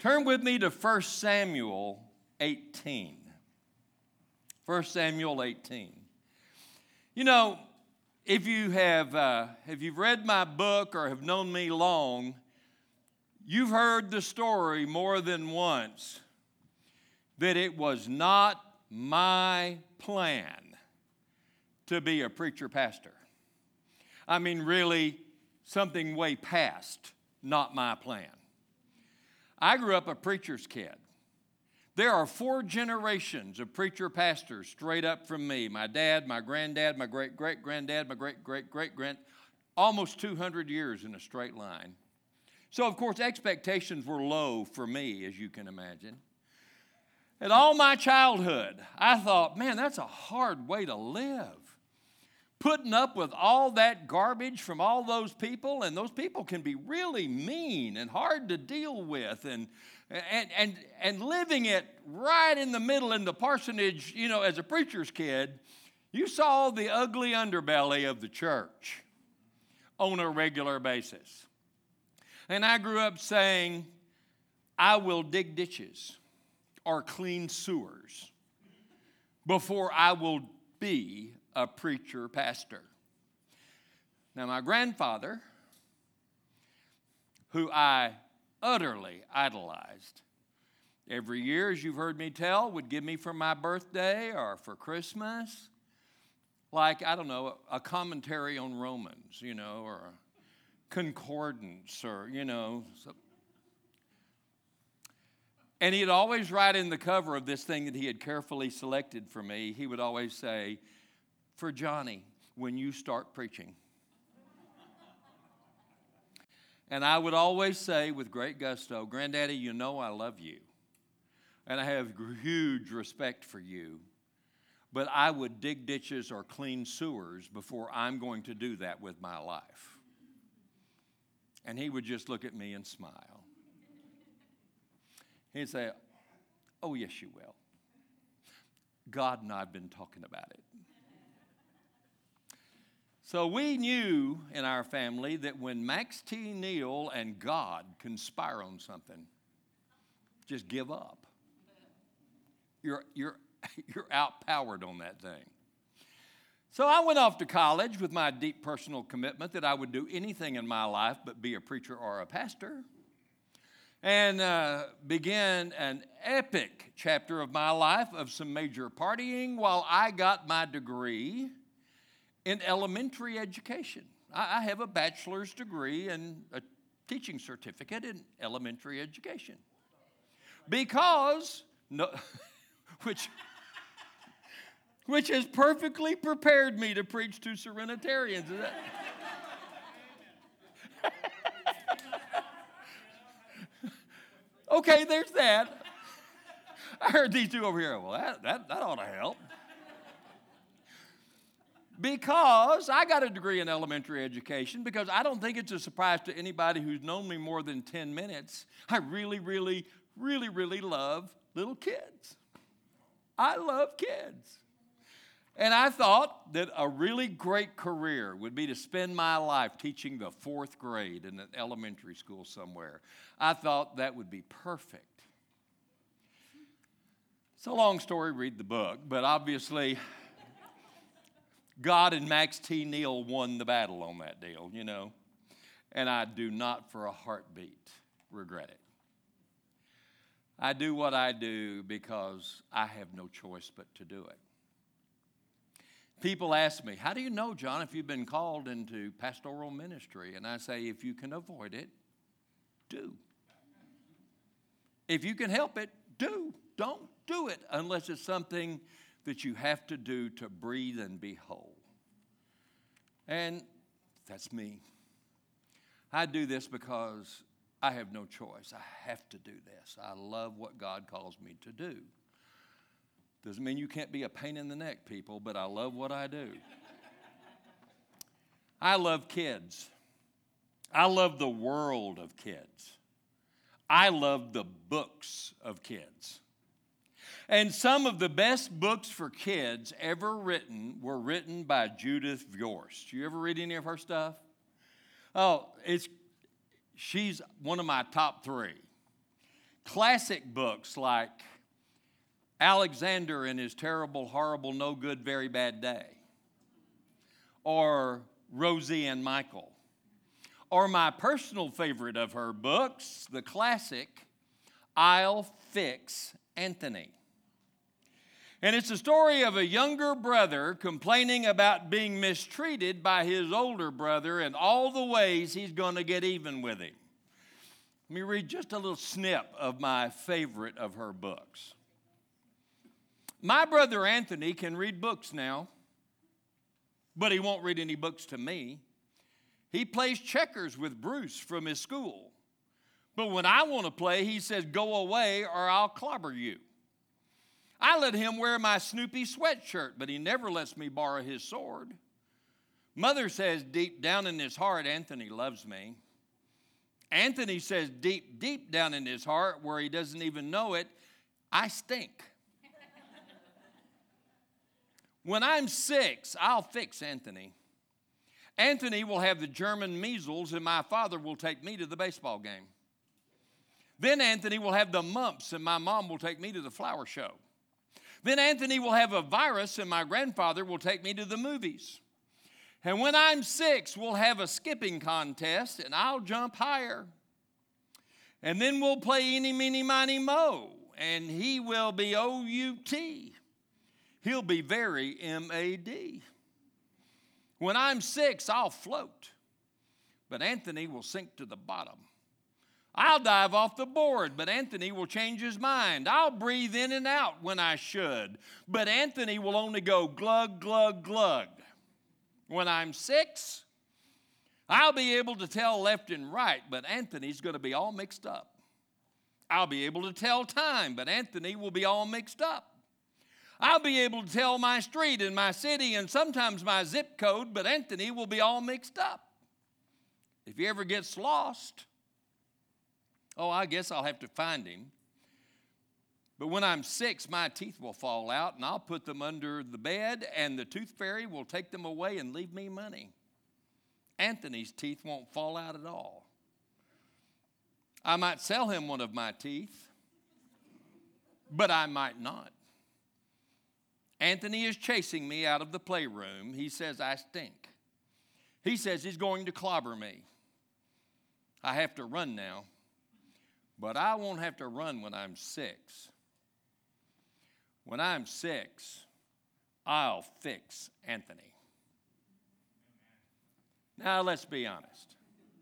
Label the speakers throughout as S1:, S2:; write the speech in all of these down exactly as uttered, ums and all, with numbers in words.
S1: Turn with me to First Samuel eighteen. First Samuel eighteen. You know, if you have, uh, if you've read my book or have known me long, you've heard the story more than once that it was not my plan to be a preacher pastor. I mean, really, something way past not my plan. I grew up a preacher's kid. There are four generations of preacher pastors straight up from me. My dad, my granddad, my great-great-granddad, my great-great-great-grand, almost two hundred years in a straight line. So, of course, expectations were low for me, as you can imagine. And all my childhood, I thought, man, that's a hard way to live. Putting up with all that garbage from all those people, and those people can be really mean and hard to deal with, and and and and living it right in the middle in the parsonage, you know, as a preacher's kid, you saw the ugly underbelly of the church on a regular basis. And I grew up saying, I will dig ditches or clean sewers before I will be a preacher pastor. Now, my grandfather, who I utterly idolized, every year, as you've heard me tell, would give me for my birthday or for Christmas, like, I don't know, a commentary on Romans, you know, or a concordance, or, you know. So. And he'd always write in the cover of this thing that he had carefully selected for me, he would always say, for Johnny, when you start preaching. And I would always say with great gusto, Granddaddy, you know I love you. And I have huge respect for you. But I would dig ditches or clean sewers before I'm going to do that with my life. And he would just look at me and smile. He'd say, oh, yes, you will. God and I have been talking about it. So we knew in our family that when Max T. Neal and God conspire on something, just give up. You're, you're, you're outpowered on that thing. So I went off to college with my deep personal commitment that I would do anything in my life but be a preacher or a pastor, and uh, began an epic chapter of my life of some major partying while I got my degree in elementary education. I, I have a bachelor's degree and a teaching certificate in elementary education. Because, no, which, which has perfectly prepared me to preach to Serenitarians. Is that? Okay, there's that. I heard these two over here. Well, that, that, that ought to help. Because I got a degree in elementary education, because I don't think it's a surprise to anybody who's known me more than ten minutes. I really, really, really, really love little kids. I love kids. And I thought that a really great career would be to spend my life teaching the fourth grade in an elementary school somewhere. I thought that would be perfect. It's a long story, read the book, but obviously God and Max T. Neal won the battle on that deal, you know. And I do not for a heartbeat regret it. I do what I do because I have no choice but to do it. People ask me, how do you know, John, if you've been called into pastoral ministry? And I say, if you can avoid it, do. If you can help it, do. Don't do it unless it's something that you have to do to breathe and be whole. And that's me. I do this because I have no choice. I have to do this. I love what God calls me to do. Doesn't mean you can't be a pain in the neck, people, but I love what I do. I love kids. I love the world of kids. I love the books of kids. And some of the best books for kids ever written were written by Judith Viorst. You ever read any of her stuff? Oh, it's she's one of my top three. classic books like Alexander and His Terrible, Horrible, No Good, Very Bad Day, or Rosie and Michael, or my personal favorite of her books, the classic, I'll Fix Anthony. And it's a story of a younger brother complaining about being mistreated by his older brother and all the ways he's going to get even with him. Let me read just a little snip of my favorite of her books. My brother Anthony can read books now, but he won't read any books to me. He plays checkers with Bruce from his school. But when I want to play, he says, "Go away or I'll clobber you." I let him wear my Snoopy sweatshirt, but he never lets me borrow his sword. Mother says deep down in his heart, Anthony loves me. Anthony says deep, deep down in his heart, where he doesn't even know it, I stink. When I'm six, I'll fix Anthony. Anthony will have the German measles, and my father will take me to the baseball game. Then Anthony will have the mumps, and my mom will take me to the flower show. Then Anthony will have a virus, and my grandfather will take me to the movies. And when I'm six, we'll have a skipping contest, and I'll jump higher. And then we'll play eeny, meeny, miny, mo, and he will be O U T. He'll be very M A D. When I'm six, I'll float, but Anthony will sink to the bottom. I'll dive off the board, but Anthony will change his mind. I'll breathe in and out when I should, but Anthony will only go glug, glug, glug. When I'm six, I'll be able to tell left and right, but Anthony's going to be all mixed up. I'll be able to tell time, but Anthony will be all mixed up. I'll be able to tell my street and my city and sometimes my zip code, but Anthony will be all mixed up. If he ever gets lost, oh, I guess I'll have to find him. But when I'm six, my teeth will fall out, and I'll put them under the bed, and the tooth fairy will take them away and leave me money. Anthony's teeth won't fall out at all. I might sell him one of my teeth, but I might not. Anthony is chasing me out of the playroom. He says I stink. He says he's going to clobber me. I have to run now, but I won't have to run when I'm six. When I'm six, I'll fix Anthony. Now, let's be honest.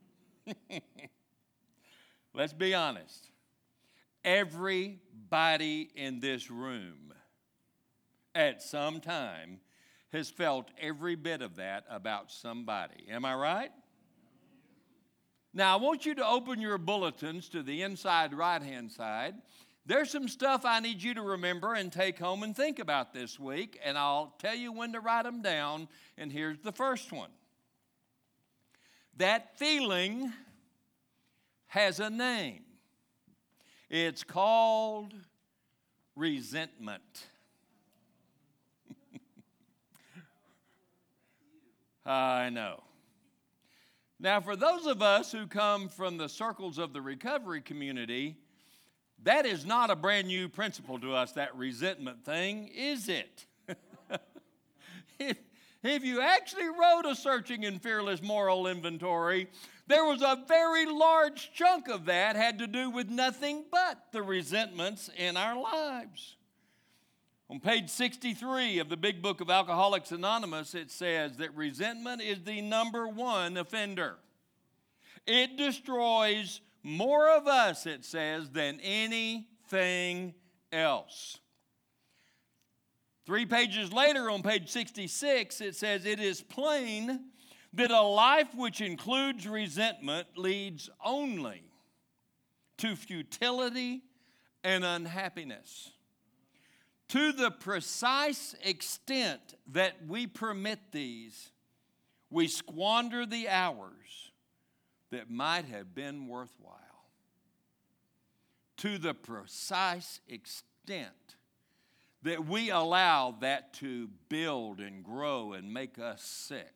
S1: Let's be honest. Everybody in this room at some time has felt every bit of that about somebody. Am I right? Now, I want you to open your bulletins to the inside right-hand side. There's some stuff I need you to remember and take home and think about this week, and I'll tell you when to write them down, and here's the first one. That feeling has a name. It's called resentment. I know. Now, for those of us who come from the circles of the recovery community, that is not a brand new principle to us, that resentment thing, is it? if, if you actually wrote a Searching and Fearless Moral Inventory, there was a very large chunk of that had to do with nothing but the resentments in our lives. On page sixty-three of the Big Book of Alcoholics Anonymous, it says that resentment is the number one offender. It destroys more of us, it says, than anything else. Three pages later, on page sixty-six, it says, it is plain that a life which includes resentment leads only to futility and unhappiness. To the precise extent that we permit these, we squander the hours that might have been worthwhile. To the precise extent that we allow that to build and grow and make us sick,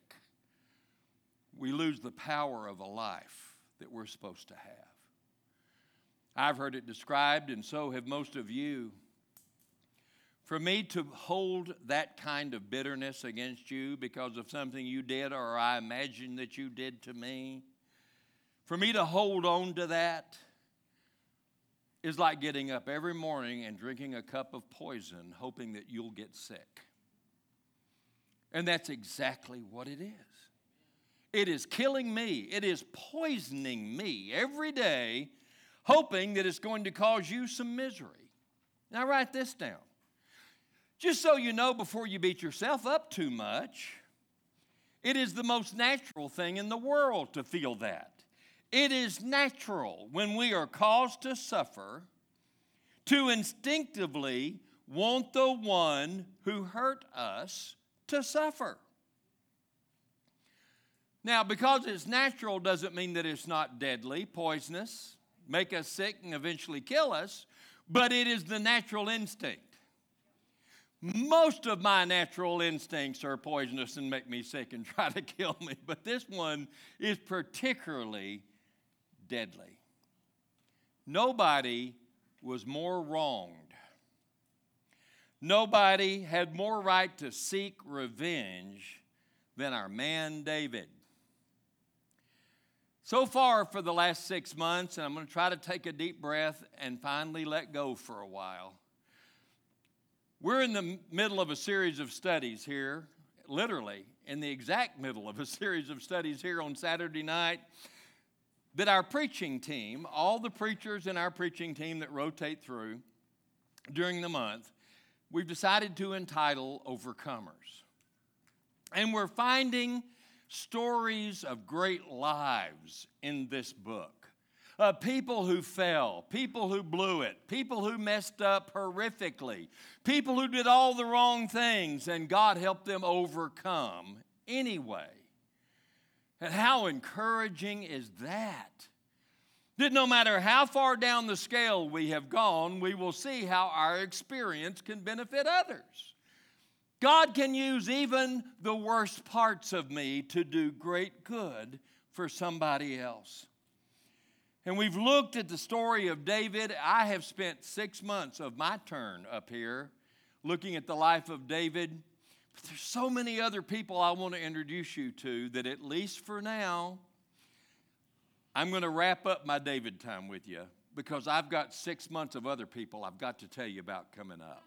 S1: we lose the power of a life that we're supposed to have. I've heard it described, and so have most of you. For me to hold that kind of bitterness against you because of something you did or I imagine that you did to me, for me to hold on to that is like getting up every morning and drinking a cup of poison, hoping that you'll get sick. And that's exactly what it is. It is killing me. It is poisoning me every day, hoping that it's going to cause you some misery. Now write this down. Just so you know, before you beat yourself up too much, it is the most natural thing in the world to feel that. It is natural when we are caused to suffer to instinctively want the one who hurt us to suffer. Now, because it's natural doesn't mean that it's not deadly, poisonous, make us sick and eventually kill us, but it is the natural instinct. Most of my natural instincts are poisonous and make me sick and try to kill me, but this one is particularly deadly. Nobody was more wronged. Nobody had more right to seek revenge than our man David. So far for the last six months, and I'm going to try to take a deep breath and finally let go for a while. We're in the middle of a series of studies here, literally in the exact middle of a series of studies here on Saturday night, that our preaching team, all the preachers in our preaching team that rotate through during the month, we've decided to entitle Overcomers. And we're finding stories of great lives in this book. Uh, people who fell, people who blew it, people who messed up horrifically, people who did all the wrong things, and God helped them overcome anyway. And how encouraging is that? That no matter how far down the scale we have gone, we will see how our experience can benefit others. God can use even the worst parts of me to do great good for somebody else. And we've looked at the story of David. I have spent six months of my turn up here looking at the life of David. But there's so many other people I want to introduce you to that at least for now, I'm going to wrap up my David time with you because I've got six months of other people I've got to tell you about coming up.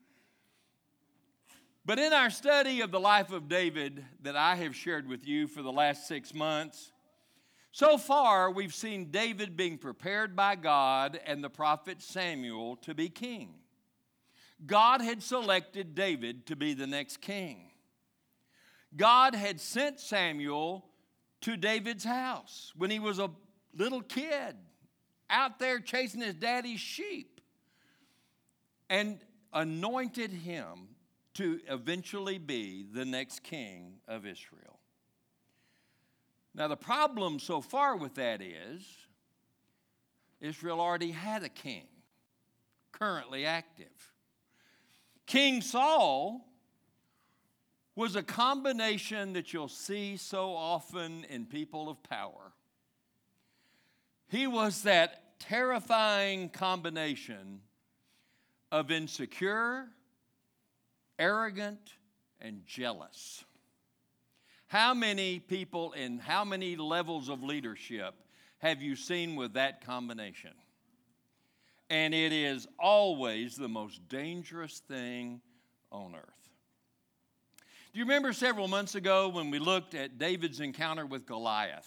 S1: But in our study of the life of David that I have shared with you for the last six months, so far, we've seen David being prepared by God and the prophet Samuel to be king. God had selected David to be the next king. God had sent Samuel to David's house when he was a little kid out there chasing his daddy's sheep and anointed him to eventually be the next king of Israel. Now, the problem so far with that is Israel already had a king, currently active. King Saul was a combination that you'll see so often in people of power. He was that terrifying combination of insecure, arrogant, and jealous. How many people in how many levels of leadership have you seen with that combination? And it is always the most dangerous thing on earth. Do you remember several months ago when we looked at David's encounter with Goliath?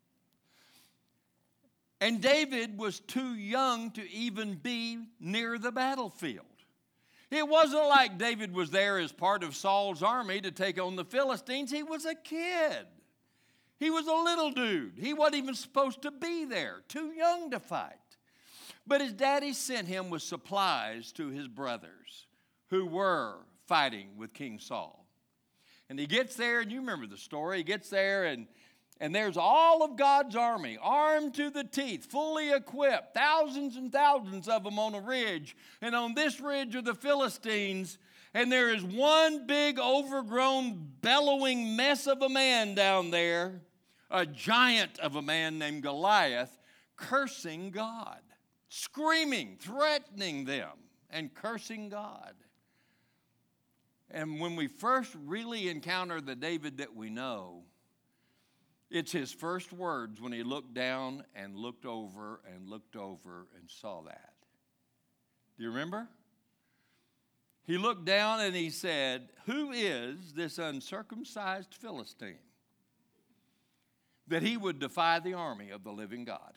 S1: And David was too young to even be near the battlefield. It wasn't like David was there as part of Saul's army to take on the Philistines. He was a kid. He was a little dude. He wasn't even supposed to be there, too young to fight. But his daddy sent him with supplies to his brothers who were fighting with King Saul. And he gets there, and you remember the story. He gets there, and And there's all of God's army, armed to the teeth, fully equipped, thousands and thousands of them on a ridge. And on this ridge are the Philistines. And there is one big, overgrown, bellowing mess of a man down there, a giant of a man named Goliath, cursing God. screaming, threatening them, and cursing God. And when we first really encounter the David that we know, it's his first words when he looked down and looked over and looked over and saw that. Do you remember? He looked down and he said, "Who is this uncircumcised Philistine that he would defy the army of the living God?"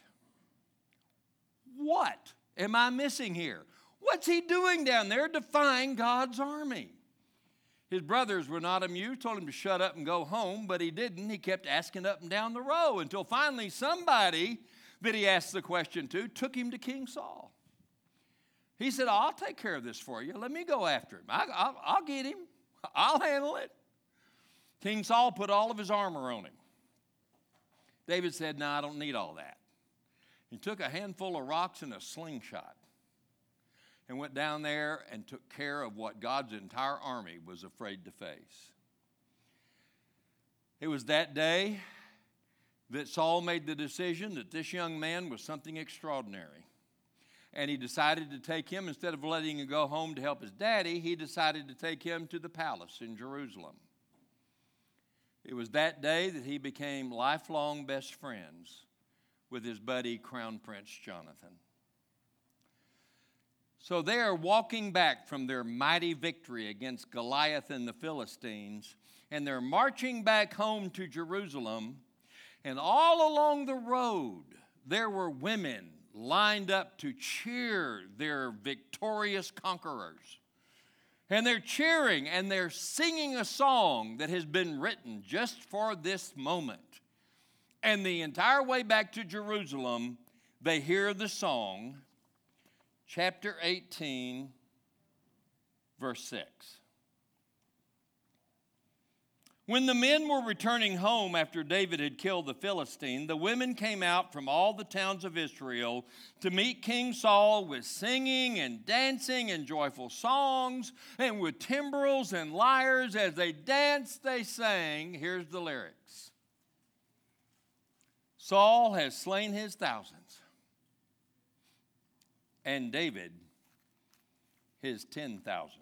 S1: What am I missing here? What's he doing down there defying God's army? His brothers were not amused, told him to shut up and go home, but he didn't. He kept asking up and down the row until finally somebody that he asked the question to took him to King Saul. He said, "I'll take care of this for you. Let me go after him. I, I'll, I'll get him. I'll handle it." King Saul put all of his armor on him. David said, "No, I don't need all that." He took a handful of rocks and a slingshot and went down there and took care of what God's entire army was afraid to face. It was that day that Saul made the decision that this young man was something extraordinary. And he decided to take him, instead of letting him go home to help his daddy, he decided to take him to the palace in Jerusalem. It was that day that he became lifelong best friends with his buddy, Crown Prince Jonathan. So they are walking back from their mighty victory against Goliath and the Philistines, and they're marching back home to Jerusalem, and all along the road there were women lined up to cheer their victorious conquerors. And they're cheering and they're singing a song that has been written just for this moment. And the entire way back to Jerusalem, they hear the song, chapter eighteen, verse six. When the men were returning home after David had killed the Philistine, the women came out from all the towns of Israel to meet King Saul with singing and dancing and joyful songs, and with timbrels and lyres. As they danced, they sang. Here's the lyrics. Saul has slain his thousands, and David his ten thousands.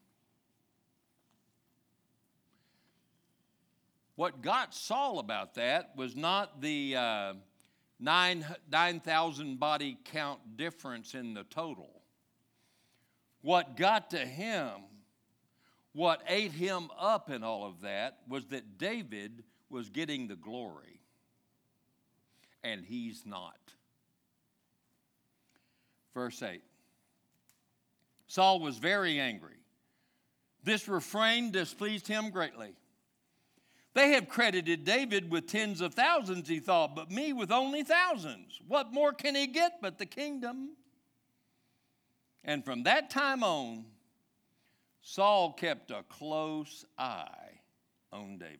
S1: What got Saul about that was not the uh, nine thousand body count difference in the total. What got to him, what ate him up in all of that, was that David was getting the glory, and he's not. Verse eight. Saul was very angry. This refrain displeased him greatly. They have credited David with tens of thousands, he thought, but me with only thousands. What more can he get but the kingdom? And from that time on, Saul kept a close eye on David.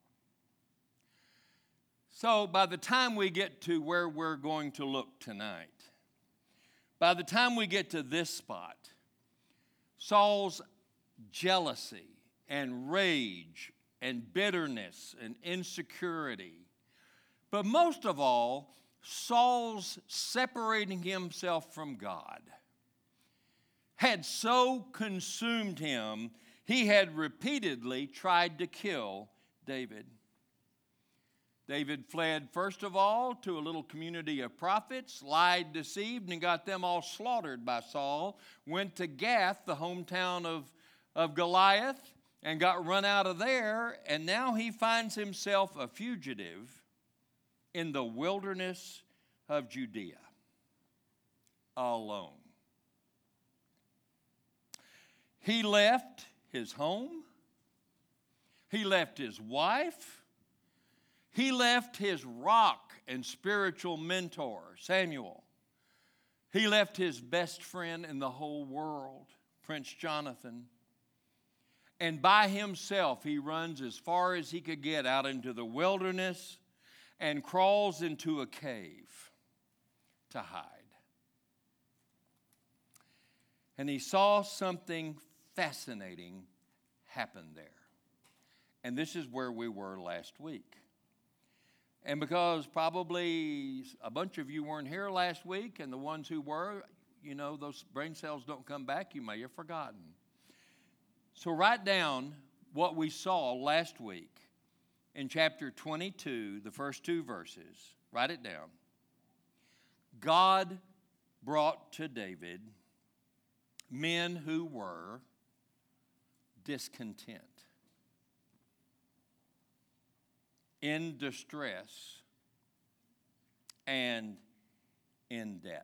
S1: So by the time we get to where we're going to look tonight, by the time we get to this spot, Saul's jealousy and rage and bitterness and insecurity, but most of all, Saul's separating himself from God, had so consumed him, he had repeatedly tried to kill David. David fled, first of all, to a little community of prophets, lied, deceived, and got them all slaughtered by Saul. Went to Gath, the hometown of, of Goliath, and got run out of there. And now he finds himself a fugitive in the wilderness of Judea, alone. He left his home. He left his wife. He left his rock and spiritual mentor, Samuel. He left his best friend in the whole world, Prince Jonathan. And by himself, he runs as far as he could get out into the wilderness and crawls into a cave to hide. And he saw something fascinating happen there. And this is where we were last week. And because probably a bunch of you weren't here last week, and the ones who were, you know, those brain cells don't come back, you may have forgotten. So write down what we saw last week in chapter twenty-two, the first two verses. Write it down. God brought to David men who were discontent, in distress, and in debt.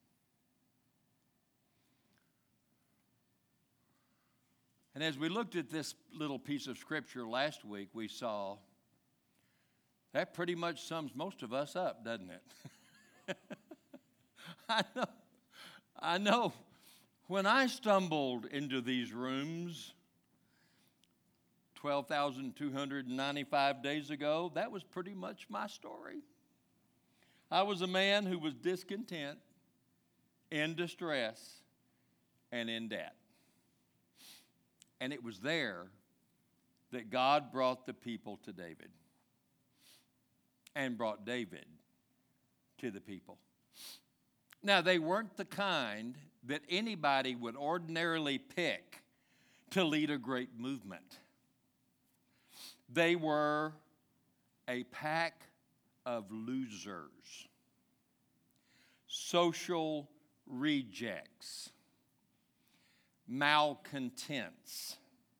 S1: And as we looked at this little piece of scripture last week, we saw that pretty much sums most of us up, doesn't it? I know. I know. When I stumbled into these rooms twelve thousand two hundred ninety-five days ago, that was pretty much my story. I was a man who was discontent, in distress, and in debt. And it was there that God brought the people to David and brought David to the people. Now, they weren't the kind that anybody would ordinarily pick to lead a great movement. They were a pack of losers, social rejects, malcontents,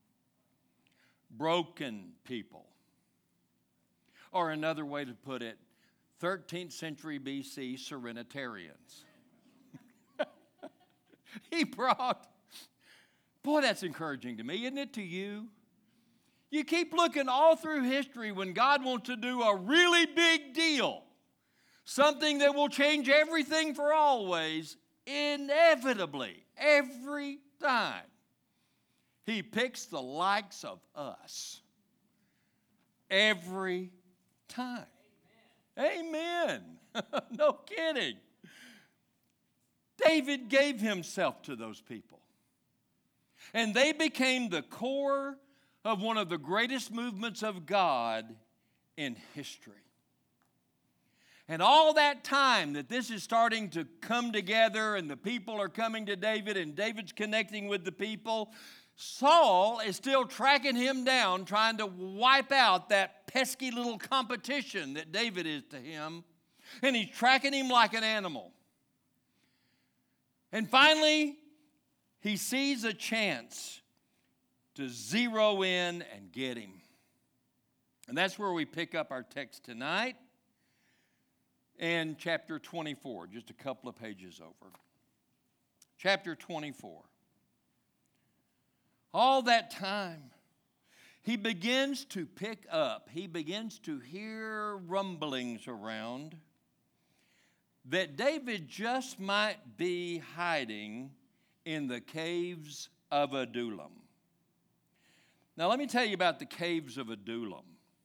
S1: broken people. Or another way to put it, thirteenth century B C Serenitarians. He brought, boy, that's encouraging to me, isn't it to you? You keep looking all through history when God wants to do a really big deal, something that will change everything for always, inevitably, every time, He picks the likes of us. Every time. Amen. Amen. No kidding. David gave himself to those people. And they became the core of one of the greatest movements of God in history. And all that time that this is starting to come together and the people are coming to David and David's connecting with the people, Saul is still tracking him down, trying to wipe out that pesky little competition that David is to him. And he's tracking him like an animal. And finally, he sees a chance to zero in and get him. And that's where we pick up our text tonight in chapter twenty-four, just a couple of pages over. Chapter twenty-four. All that time, he begins to pick up, he begins to hear rumblings around that David just might be hiding in the caves of Adullam. Now, let me tell you about the caves of Adullam.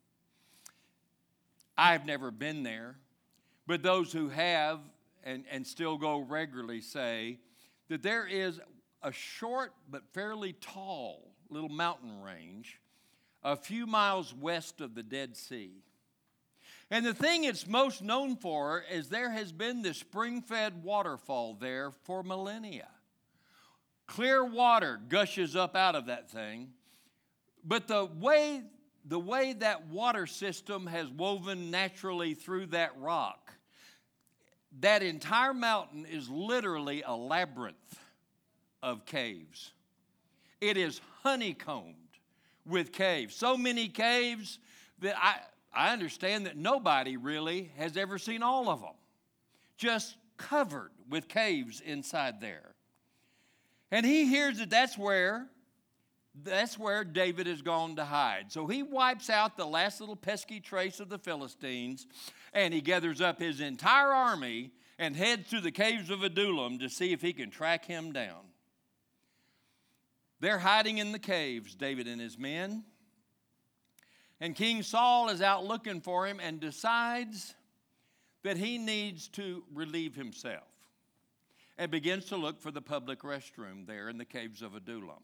S1: I've never been there, but those who have and, and still go regularly say that there is a short but fairly tall little mountain range a few miles west of the Dead Sea. And the thing it's most known for is there has been this spring-fed waterfall there for millennia. Clear water gushes up out of that thing. But the way, the way that water system has woven naturally through that rock, that entire mountain is literally a labyrinth of caves. It is honeycombed with caves. So many caves that I... I understand that nobody really has ever seen all of them. Just covered with caves inside there. And he hears that that's where, that's where David has gone to hide. So he wipes out the last little pesky trace of the Philistines, and he gathers up his entire army and heads to the caves of Adullam to see if he can track him down. They're hiding in the caves, David and his men. And King Saul is out looking for him and decides that he needs to relieve himself and begins to look for the public restroom there in the caves of Adullam.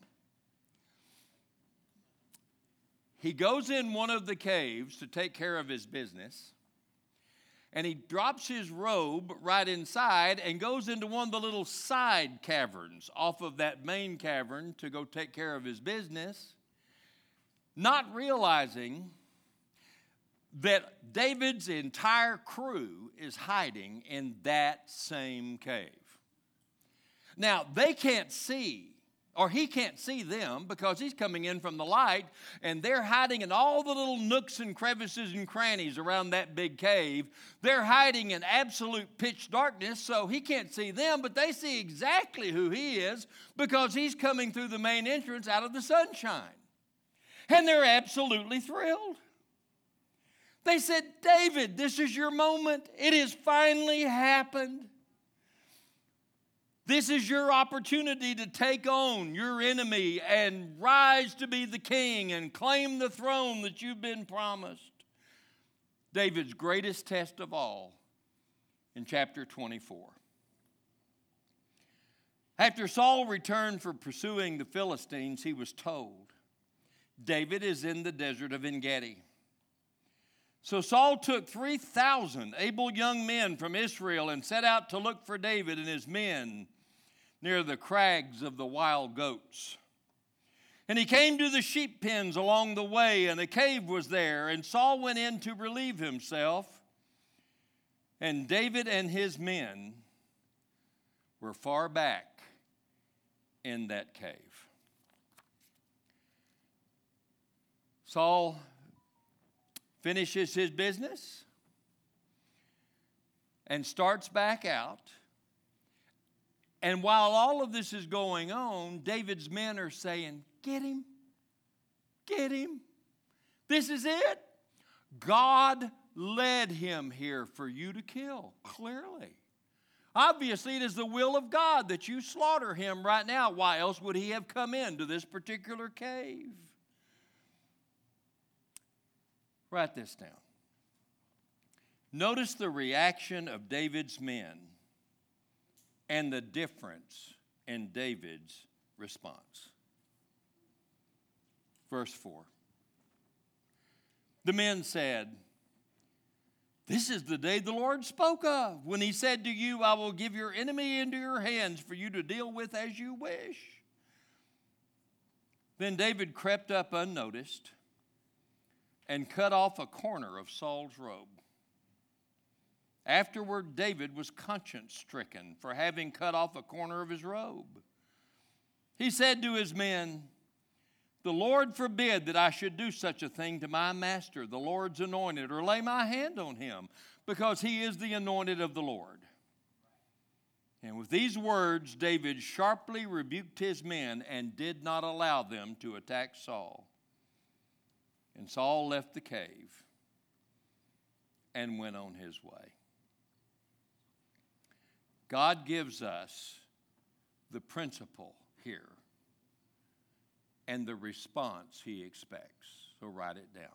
S1: He goes in one of the caves to take care of his business, and he drops his robe right inside and goes into one of the little side caverns off of that main cavern to go take care of his business, not realizing that David's entire crew is hiding in that same cave. Now, they can't see, or he can't see them because he's coming in from the light, and they're hiding in all the little nooks and crevices and crannies around that big cave. They're hiding in absolute pitch darkness, so he can't see them, but they see exactly who he is because he's coming through the main entrance out of the sunshine. And they're absolutely thrilled. They said, David, this is your moment. It has finally happened. This is your opportunity to take on your enemy and rise to be the king and claim the throne that you've been promised. David's greatest test of all in chapter twenty-four. After Saul returned from pursuing the Philistines, he was told, David is in the desert of En-Gedi. So Saul took three thousand able young men from Israel and set out to look for David and his men near the crags of the wild goats. And he came to the sheep pens along the way, and a cave was there, and Saul went in to relieve himself, and David and his men were far back in that cave. Saul finishes his business and starts back out. And while all of this is going on, David's men are saying, get him, get him. This is it. God led him here for you to kill, clearly. Obviously, it is the will of God that you slaughter him right now. Why else would he have come into this particular cave? Write this down. Notice the reaction of David's men and the difference in David's response. Verse four. The men said, this is the day the Lord spoke of, when he said to you, I will give your enemy into your hands for you to deal with as you wish. Then David crept up unnoticed and cut off a corner of Saul's robe. Afterward, David was conscience-stricken for having cut off a corner of his robe. He said to his men, the Lord forbid that I should do such a thing to my master, the Lord's anointed, or lay my hand on him, because he is the anointed of the Lord. And with these words, David sharply rebuked his men and did not allow them to attack Saul. And Saul left the cave and went on his way. God gives us the principle here and the response he expects. So write it down.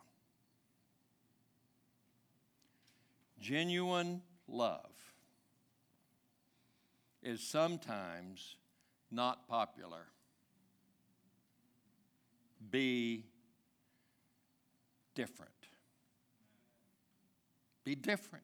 S1: Genuine love is sometimes not popular. Be different. Be different.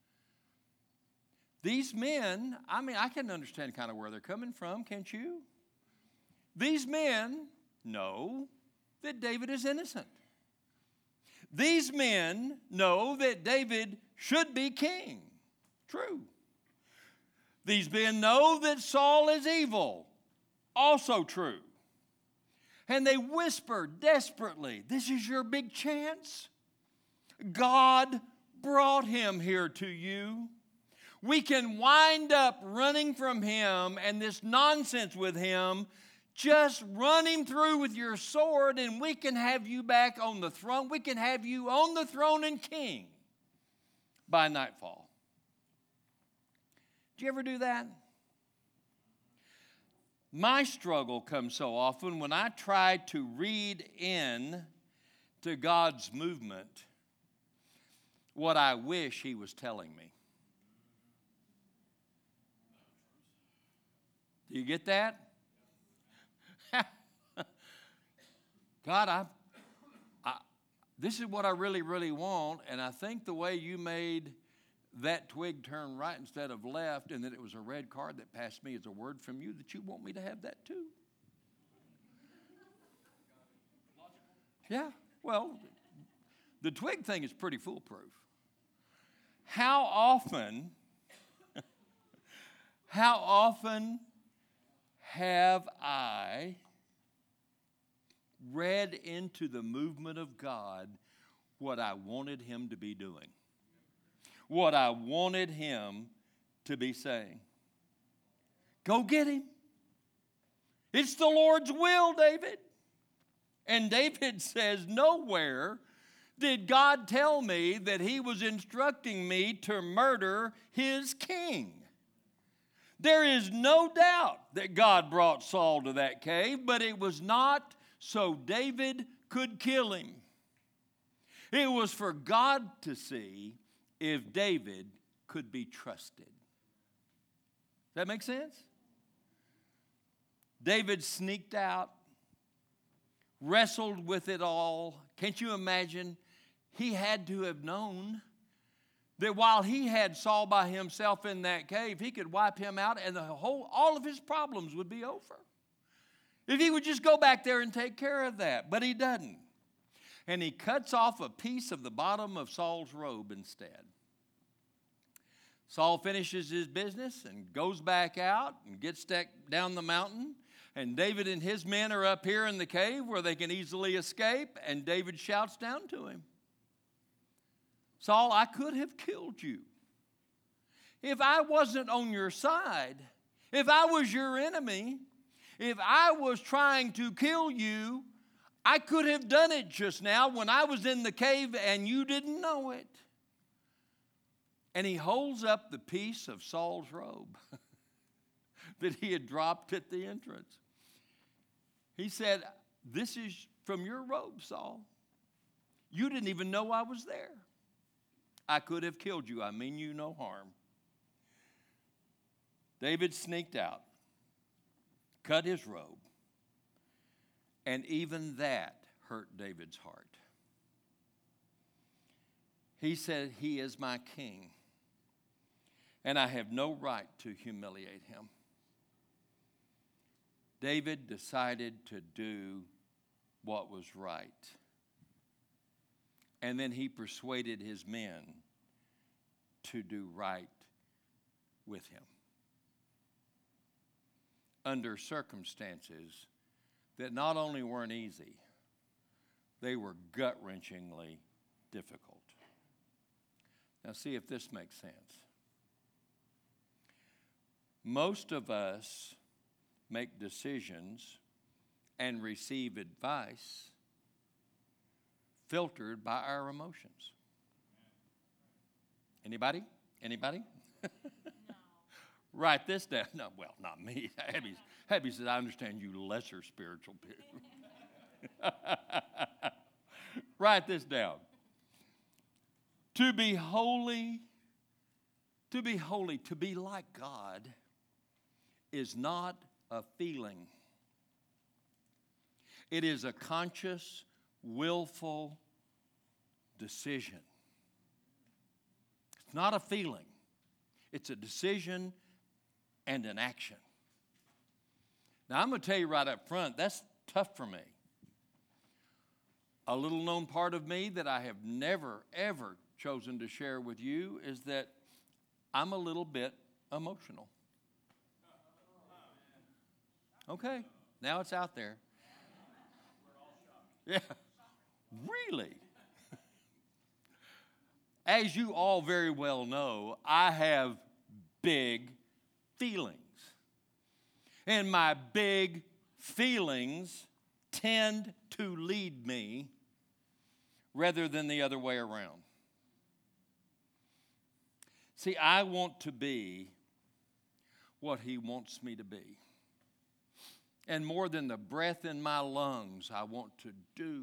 S1: These men, I mean, I can understand kind of where they're coming from, can't you? These men know that David is innocent. These men know that David should be king. True. These men know that Saul is evil. Also true. And they whisper desperately, this is your big chance. God brought him here to you. We can wind up running from him and this nonsense with him. Just run him through with your sword and we can have you back on the throne. We can have you on the throne and king by nightfall. Do you ever do that? My struggle comes so often when I try to read in to God's movement what I wish he was telling me. Do you get that? God, I, I, this is what I really, really want, and I think the way you made that twig turned right instead of left, and that it was a red card that passed me as a word from you that you want me to have that too. Yeah, well, the twig thing is pretty foolproof. How often, how often have I read into the movement of God what I wanted him to be doing? What I wanted him to be saying. Go get him. It's the Lord's will, David. And David says, nowhere did God tell me that he was instructing me to murder his king. There is no doubt that God brought Saul to that cave, but it was not so David could kill him. It was for God to see if David could be trusted. Does that make sense? David sneaked out, wrestled with it all. Can't you imagine? He had to have known that while he had Saul by himself in that cave, he could wipe him out and the whole, all of his problems would be over. If he would just go back there and take care of that. But he doesn't. And he cuts off a piece of the bottom of Saul's robe instead. Saul finishes his business and goes back out and gets down the mountain. And David and his men are up here in the cave where they can easily escape. And David shouts down to him, Saul, I could have killed you. If I wasn't on your side, if I was your enemy, if I was trying to kill you, I could have done it just now when I was in the cave and you didn't know it. And he holds up the piece of Saul's robe that he had dropped at the entrance. He said, this is from your robe, Saul. You didn't even know I was there. I could have killed you. I mean you no harm. David sneaked out, cut his robe, and even that hurt David's heart. He said, he is my king, and I have no right to humiliate him. David decided to do what was right. And then he persuaded his men to do right with him under circumstances that not only weren't easy, they were gut-wrenchingly difficult. Now, see if this makes sense. Most of us make decisions and receive advice filtered by our emotions. Anybody? Anybody? No. Write this down. No, well, not me. Abby, Abby said, I understand you lesser spiritual people. Write this down. To be holy, to be holy, to be like God is not a feeling. It is a conscious, willful decision. It's not a feeling. It's a decision and an action. Now, I'm going to tell you right up front, that's tough for me. A little known part of me that I have never, ever chosen to share with you is that I'm a little bit emotional. Okay, now it's out there. Yeah, really? As you all very well know, I have big feelings. And my big feelings tend to lead me rather than the other way around. See, I want to be what He wants me to be. And more than the breath in my lungs, I want to do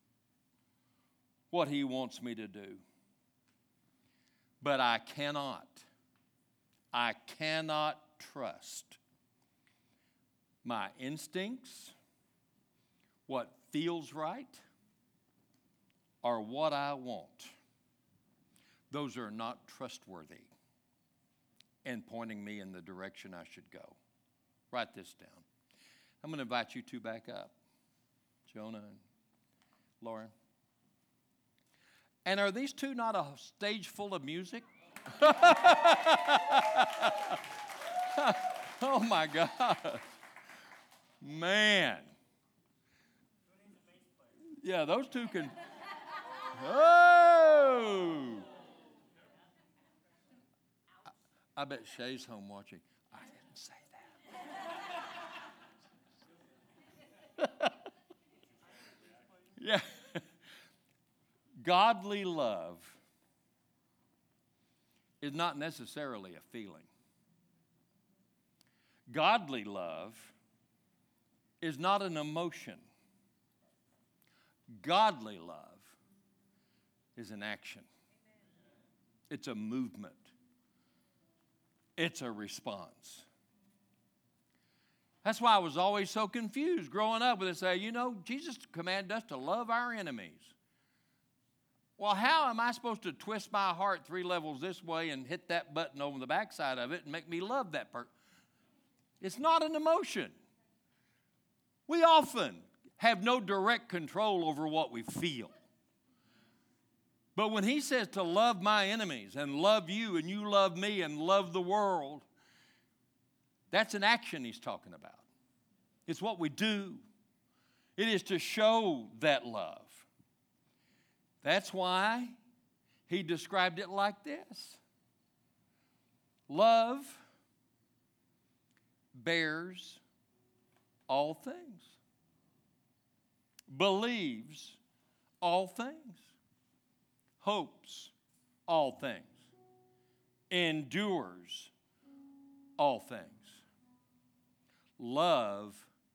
S1: what He wants me to do. But I cannot, I cannot trust my instincts, what feels right, or what I want. those are not trustworthy and pointing me in the direction I should go. Write this down. I'm going to invite you two back up, Jonah and Lauren. And are these two not a stage full of music? Oh my God. Man. Yeah, those two can. Oh. I bet Shay's home watching. I didn't say that. Yeah. Godly love is not necessarily a feeling. Godly love is not an emotion. Godly love is an action. It's a movement. It's a response. That's why I was always so confused growing up when they say, you know, Jesus commanded us to love our enemies. Well, how am I supposed to twist my heart three levels this way and hit that button over the backside of it and make me love that person? It's not an emotion. We often have no direct control over what we feel. But when he says to love my enemies and love you and you love me and love the world, that's an action he's talking about. It's what we do. It is to show that love. That's why he described it like this. Love bears all things, believes all things, hopes all things, endures all things. Love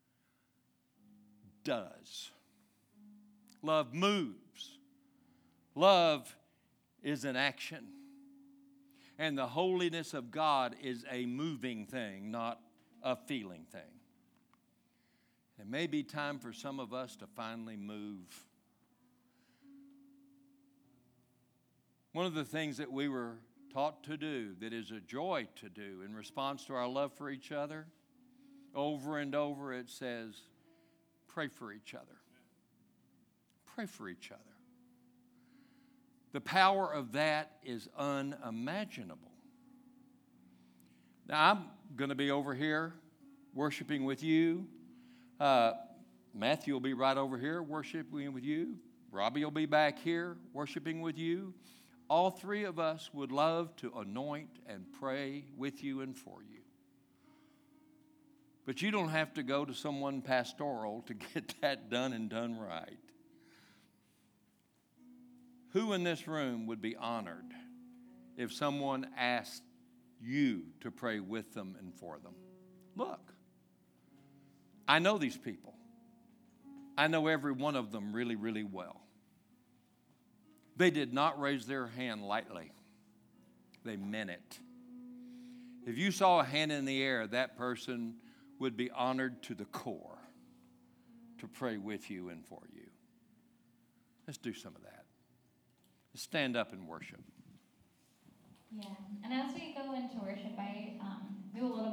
S1: does. Love moves. Love is an action. And the holiness of God is a moving thing, not a feeling thing. It may be time for some of us to finally move. One of the things that we were taught to do, that is a joy to do in response to our love for each other, over and over it says, pray for each other. Pray for each other. The power of that is unimaginable. Now, I'm going to be over here worshiping with you. Uh, Matthew will be right over here worshiping with you. Robbie will be back here worshiping with you. All three of us would love to anoint and pray with you and for you. But you don't have to go to someone pastoral to get that done and done right. Who in this room would be honored if someone asked you to pray with them and for them? Look, I know these people. I know every one of them really, really well. They did not raise their hand lightly. They meant it. If you saw a hand in the air, that person would be honored to the core to pray with you and for you. Let's do some of that. Let's stand up and worship.
S2: Yeah, and as we go into worship, I um, do a little